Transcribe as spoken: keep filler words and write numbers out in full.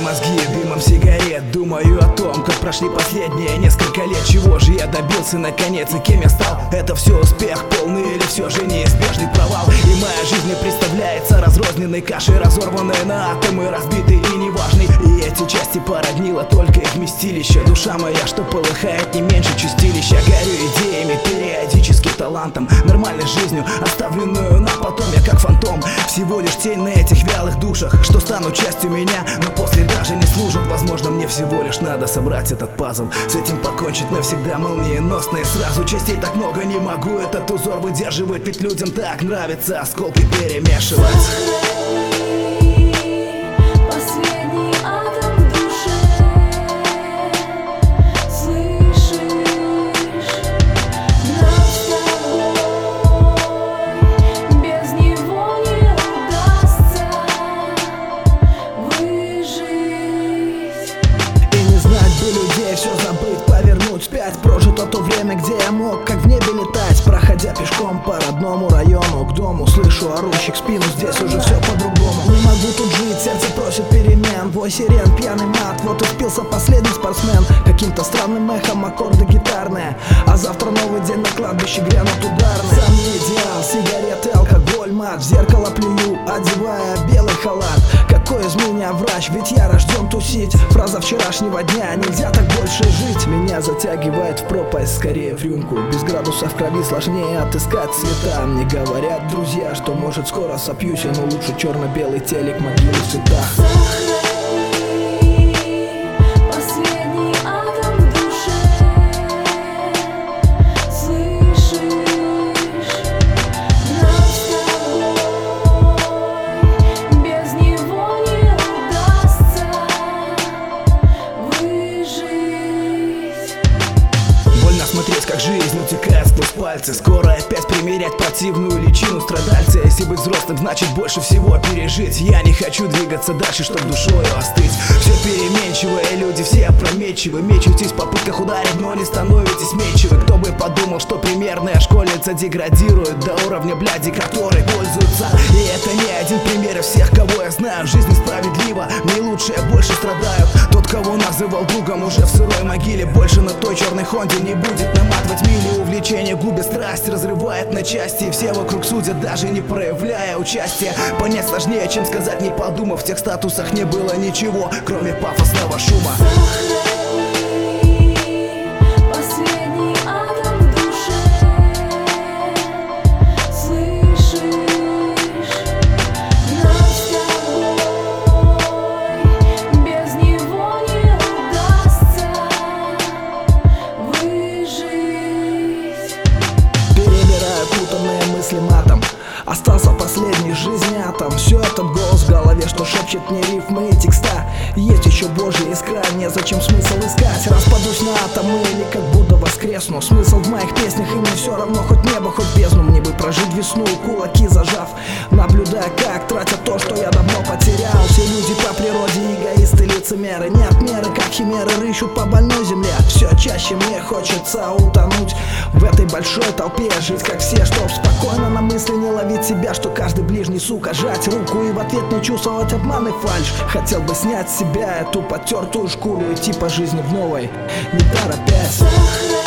мозги дымом сигарет. Думаю о том, как прошли последние несколько лет. Чего же я добился наконец и кем я стал? Это все успех полный или все же неизбежный провал? И моя жизнь мне представляется разрозненной кашей, разорванной на атомы, разбитой и неважной. И эти части породнило только их вместилище. Душа моя, что полыхает не меньше чистилища. Горю идеями, периодически талантом, нормальной жизнью, оставленную на потом. Я как фантом, всего лишь тень на этих вялых душах, что станут частью меня, но после даже не служат. Возможно, мне всего лишь надо собрать этот пазл, с этим покончить навсегда, молниеносно и сразу. Частей так много, не могу этот узор выдерживать, ведь людям так нравится осколки перемешивать. Все забыть, повернуть вспять. Прожито то время, где я мог как в небе летать. Проходя пешком по родному району к дому, слышу орущих спину, здесь уже все по-другому. Не могу тут жить, сердце просит перемен. Вой сирен, пьяный мат, вот и впился последний спортсмен. Каким-то странным эхом аккорды гитарные, а завтра новый день, на кладбище грянут ударные. Сам не идеал, сигареты, алкоголь, мат. В зеркало плюю, одевая белый халат. Какой из меня врач, ведь я рожден тусить. Фраза вчерашнего дня, нельзя так больше жить. Меня затягивает в пропасть, скорее в рюмку. Без градуса в крови сложнее отыскать цвета. Мне говорят друзья, что может скоро сопьюсь, но лучше черно-белый телек, могилы в цветах. Смотреть, как жизнь утекает сквозь пальцы. Скоро опять примерять противную личину страдальца. Если быть взрослым, значит больше всего пережить. Я не хочу двигаться дальше, чтоб душою остыть. Все переменчивые, люди все опрометчивы. Мечетесь в попытках ударить, но не становитесь меньшевы. Кто бы подумал, что примерная школьница деградирует до уровня бляди, которой пользуются. И это не один пример из всех, кого я знаю. Жизнь несправедлива, не лучшие больше страдают. Тот, кого называл другом, уже в сырой могиле. Больше на той черной Хонде не будет наматывать мили. Увлечение губит страсть, разрывает на части. И все вокруг судят, даже не проявляя участия. Понять сложнее, чем сказать, не подумав. В тех статусах не было ничего, кроме пафосного шума. Матом остался последний жизни атом. Все этот голос в голове, что шепчет мне рифмы и текста. Есть еще Божья искра, незачем смысл искать. Распадусь на атомы или как будто воскресну. Смысл в моих песнях, и мне все равно, хоть небо, хоть бездну. Мне бы прожить весну, кулаки зажав, наблюдая, как тратят то, что я давно потерял. Все люди по природе эгоисты, лицемеры. Нет меры, как химеры, рыщут по больной земле. Все чаще мне хочется утонуть в этой большой толпе, жить как все, чтоб спокойно на мысли не ловить себя, что каждый ближний, сука, жать руку и в ответ не чувствовать обман и фальшь. Хотел бы снять с себя эту потертую шкуру, идти по жизни в новой, не торопясь.